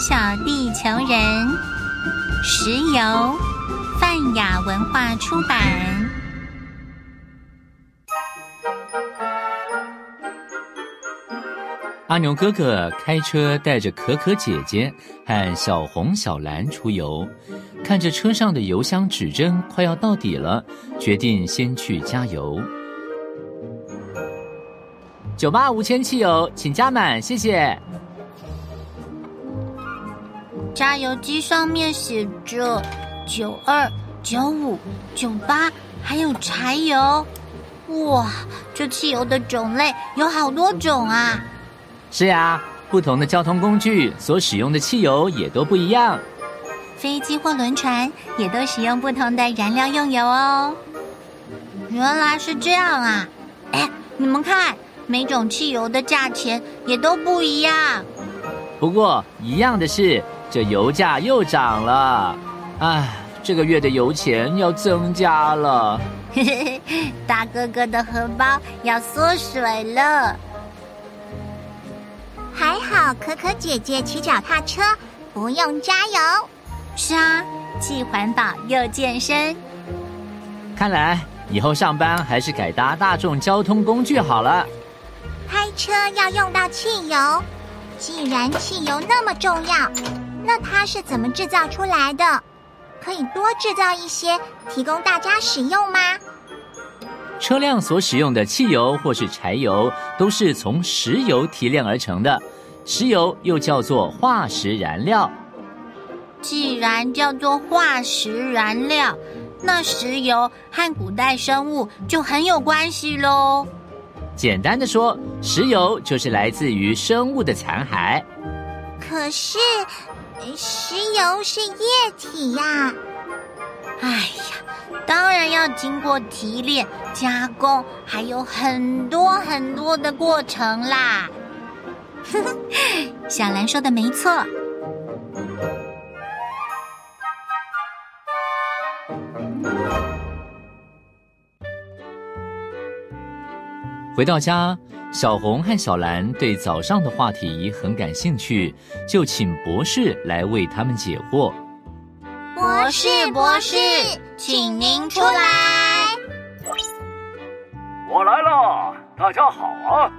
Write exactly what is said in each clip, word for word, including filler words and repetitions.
小地球人》，石油，泛雅文化出版。 阿牛哥哥开车带着可可姐姐和小红、小蓝出游，看着车上的油箱指针快要到底了，决定先去加油。九八无铅汽油，请加满，谢谢。 加油机上面写着九二、九五、九八，还有柴油。哇，这汽油的种类有好多种啊！ 是啊，不同的交通工具所使用的汽油也都不一样。 飞机或轮船也都使用不同的燃料用油哦。原来是这样啊！哎，你们看，每种汽油的价钱也都不一样。 不过一样的是，这油价又涨了。唉，这个月的油钱要增加了。 嘿嘿嘿，大哥哥的荷包要缩水了。 还好可可姐姐骑脚踏车不用加油。 是啊，既环保又健身。 看来以后上班还是改搭大众交通工具好了。 开车要用到汽油，既然汽油那么重要，那它是怎么制造出来的？可以多制造一些，提供大家使用吗？ 车辆所使用的汽油或是柴油都是从石油提炼而成的，石油又叫做化石燃料。 既然叫做化石燃料，那石油和古代生物就很有关系咯。 简单的说，石油就是来自于生物的残骸。 可是石油是液体呀。 哎呀，当然要经过提炼、加工，还有很多很多的过程啦。小兰说的没错。 回到家，小红和小兰对早上的话题很感兴趣，就请博士来为他们解惑。 博士博士，请您出来。 我来了，大家好啊。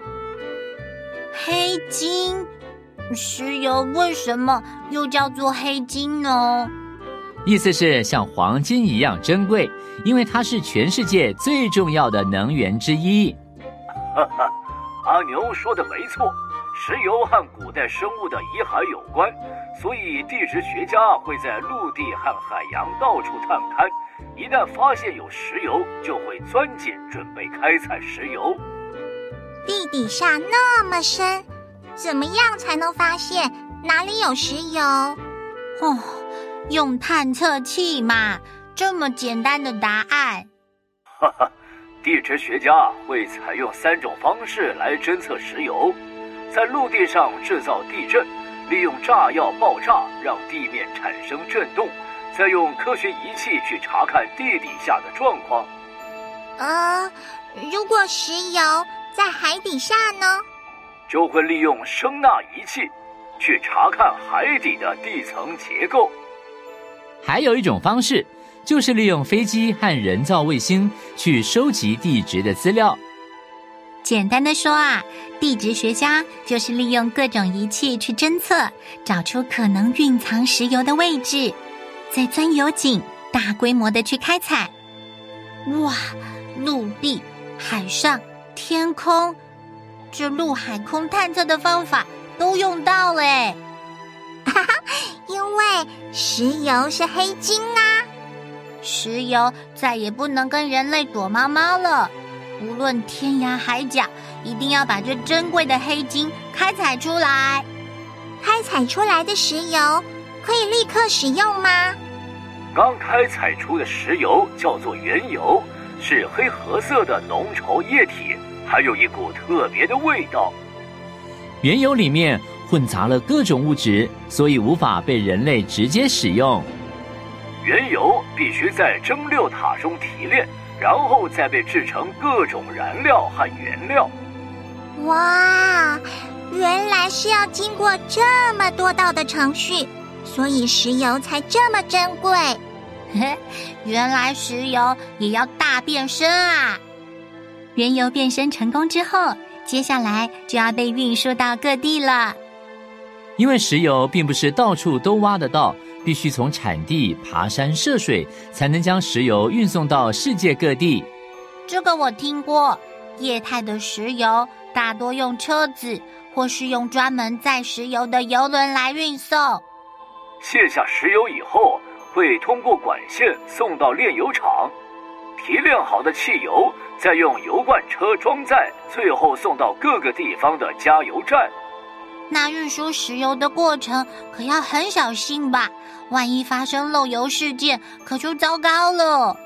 黑金，石油为什么又叫做黑金呢？ 意思是像黄金一样珍贵，因为它是全世界最重要的能源之一。 哈哈，阿牛说的没错，石油和古代生物的遗骸有关，所以地质学家会在陆地和海洋到处探勘，一旦发现有石油，就会钻井准备开采石油。 地底下那么深，怎么样才能发现哪里有石油？ 哦，用探测器嘛，这么简单的答案。 哈哈，地质学家会采用三种方式来侦测石油。在陆地上制造地震，利用炸药爆炸让地面产生震动，再用科学仪器去查看地底下的状况。 呃，如果石油在海底下呢？ 就会利用声呐仪器去查看海底的地层结构。 还有一种方式，就是利用飞机和人造卫星去收集地质的资料。 简单的说啊，地质学家就是利用各种仪器去侦测，找出可能蕴藏石油的位置，再钻油井，大规模的去开采。哇，陆地、海上、天空，这陆海空探测的方法都用到了耶。 哈哈，因为石油是黑金啊。 石油再也不能跟人类躲猫猫了，无论天涯海角，一定要把这珍贵的黑金开采出来。 开采出来的石油可以立刻使用吗？ 刚开采出的石油叫做原油，是黑褐色的浓稠液体，还有一股特别的味道。 原油里面混杂了各种物质，所以无法被人类直接使用。 原油必须在蒸馏塔中提炼，然后再被制成各种燃料和原料。 哇，原原来是要经过这么多道的程序，所以石油才这么珍贵。 原来石油也要大变身啊！原油变身成功之后，接下来就要被运输到各地了。 因为石油并不是到处都挖得到，必须从产地爬山涉水，才能将石油运送到世界各地。 这个我听过，液态的石油大多用车子或是用专门载石油的油轮来运送。 卸下石油以后，会通过管线送到炼油厂，提炼好的汽油再用油罐车装载，最后送到各个地方的加油站。 那运输石油的过程可要很小心吧？万一发生漏油事件，可就糟糕了。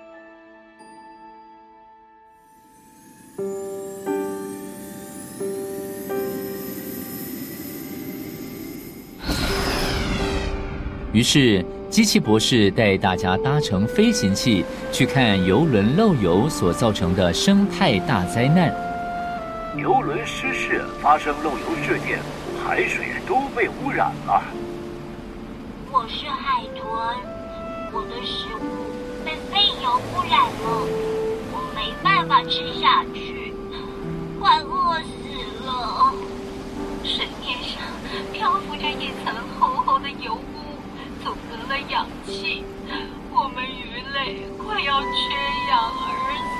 于是机器博士带大家搭乘飞行器去看油轮漏油所造成的生态大灾难。 油轮失事发生漏油事件，海水都被污染了。 我是海豚，我的食物被废油污染了，我没办法吃下去，快饿死了。水面上漂浮着一层厚厚的油污，阻隔了氧气，我们鱼类快要缺氧而死。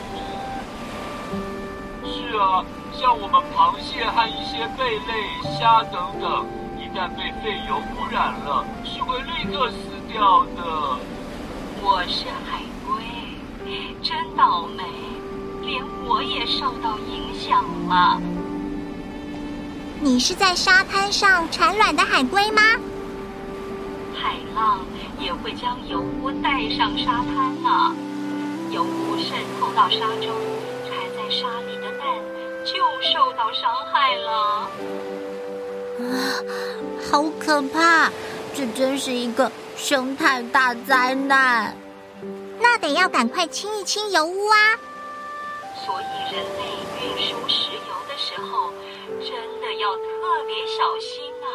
是啊，像我们螃蟹和一些贝类、虾等等，一旦被废油污染了，是会立刻死掉的。 我是海龟，真倒霉，连我也受到影响了。你是在沙滩上产卵的海龟吗？海浪也会将油污带上沙滩呢，油污渗透到沙中，缠在沙里的蛋就受到伤害了。 啊，好可怕！这真是一个生态大灾难。 那得要赶快清一清油污啊！所以人类运输石油的时候，真的要特别小心啊！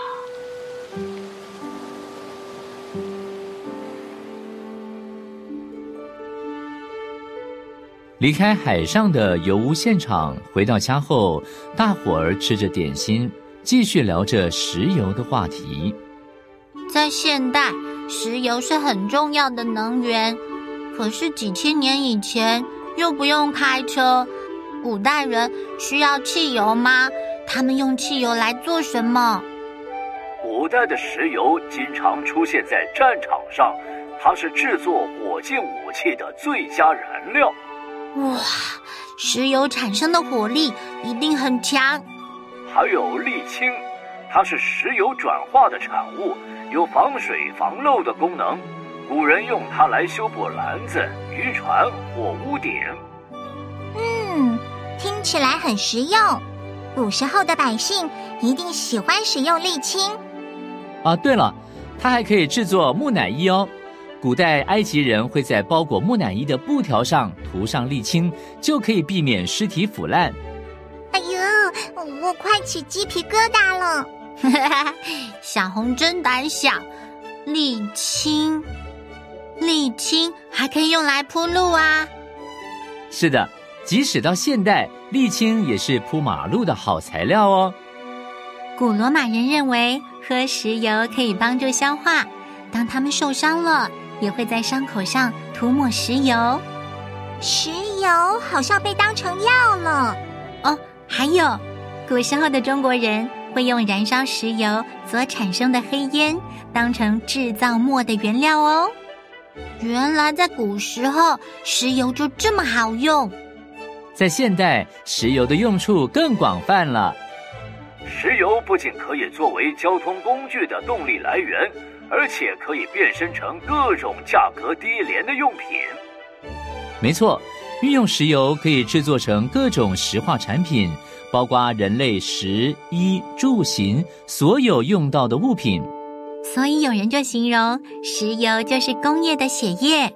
离开海上的油污现场，回到家后，大伙儿吃着点心，继续聊着石油的话题。 在现代，石油是很重要的能源，可是几千年以前又不用开车，古代人需要汽油吗？他们用汽油来做什么？ 古代的石油经常出现在战场上，它是制作火箭武器的最佳燃料。 哇，石油产生的火力一定很强。 还有沥青，它是石油转化的产物，有防水防漏的功能。古人用它来修补篮子、渔船或屋顶。 嗯，听起来很实用。古时候的百姓一定喜欢使用沥青。 啊，对了，它还可以制作木乃伊哦。古代埃及人会在包裹木乃伊的布条上涂上沥青，就可以避免尸体腐烂。 哎呦，我快起鸡皮疙瘩了。 小红真胆小，沥青，沥青还可以用来铺路啊。 是的，即使到现代，沥青也是铺马路的好材料哦。 古罗马人认为喝石油可以帮助消化，当他们受伤了，也会在伤口上涂抹石油。 石油好像被当成药了。 哦，还有，古时候的中国人会用燃烧石油所产生的黑烟当成制造墨的原料哦。原来在古时候，石油就这么好用。 在现代，石油的用处更广泛了。 石油不仅可以作为交通工具的动力来源，而且可以变身成各种价格低廉的用品。 没错，运用石油可以制作成各种石化产品，包括人类食衣住行所有用到的物品。 所以有人就形容石油就是工业的血液。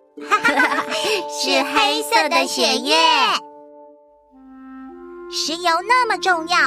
是黑色的血液。石油那么重要，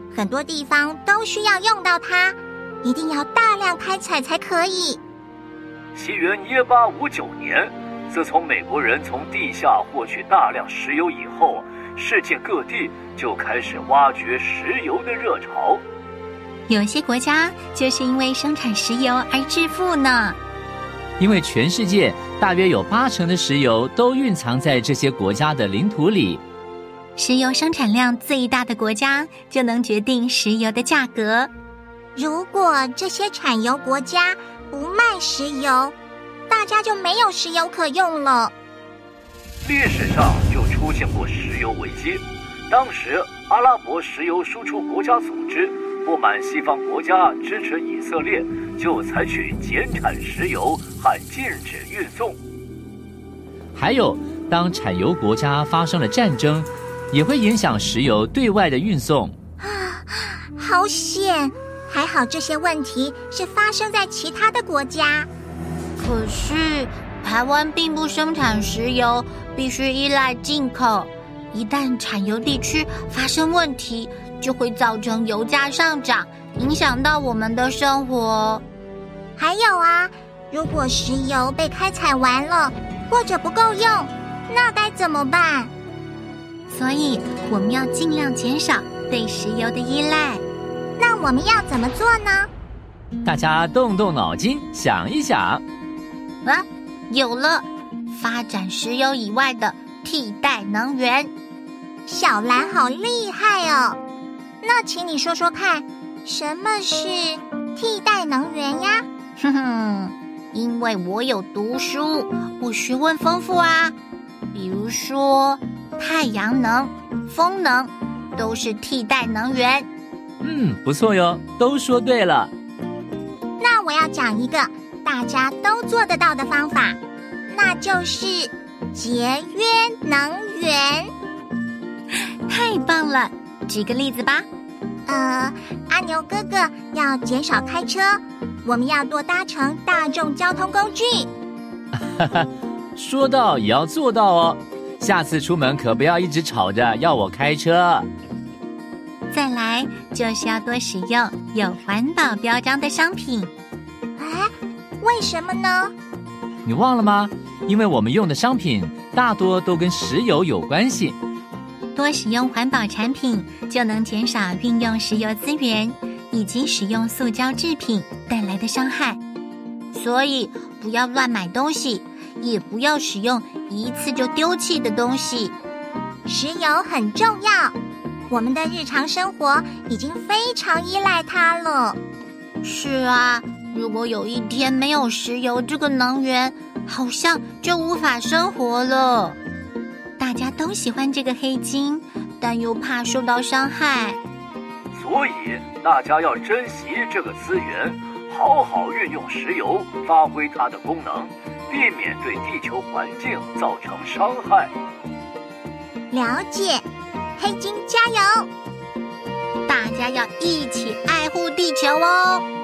很多地方都需要用到它，一定要大量开采才可以。 西元一八五九年，自从美国人从地下获取大量石油以后，世界各地就开始挖掘石油的热潮。 有些国家就是因为生产石油而致富呢。 因为全世界大约有八成的石油都蕴藏在这些国家的领土里。 石油生产量最大的国家就能决定石油的价格。 如果这些产油国家不卖石油，大家就没有石油可用了。 历史上就出现过石油危机，当时阿拉伯石油输出国家组织不满西方国家支持以色列，就采取减产石油和禁止运送。 还有，当产油国家发生了战争，也会影响石油对外的运送。 啊，好险！还好这些问题是发生在其他的国家。 可是台湾并不生产石油，必须依赖进口。一旦产油地区发生问题，就会造成油价上涨，影响到我们的生活。 还有啊，如果石油被开采完了，或者不够用，那该怎么办？ 所以我们要尽量减少对石油的依赖。 那我们要怎么做呢？ 大家动动脑筋想一想。 啊，有了，发展石油以外的替代能源。 小兰好厉害哦！那请你说说看，什么是替代能源呀？ 哼哼，因为我有读书，我学问丰富啊。比如说，太阳能、风能都是替代能源。 嗯，不错哟，都说对了。 那我要讲一个大家都做得到的方法，那就是节约能源。 太棒了，举个例子吧。 呃，阿牛哥哥要减少开车，我们要多搭乘大众交通工具。 哈哈，说到也要做到哦。下次出门可不要一直吵着要我开车。 再来就是要多使用有环保标章的商品。 哎，为什么呢？ 你忘了吗？因为我们用的商品大多都跟石油有关系。 多使用环保产品，就能减少运用石油资源以及使用塑胶制品带来的伤害。所以不要乱买东西，也不要使用一次就丢弃的东西。 石油很重要，我们的日常生活已经非常依赖它了。 是啊，如果有一天没有石油这个能源，好像就无法生活了。大家都喜欢这个黑金，但又怕受到伤害， 所以大家要珍惜这个资源，好好运用石油，发挥它的功能，避免对地球环境造成伤害。 了解，黑金加油！ 大家要一起爱护地球哦。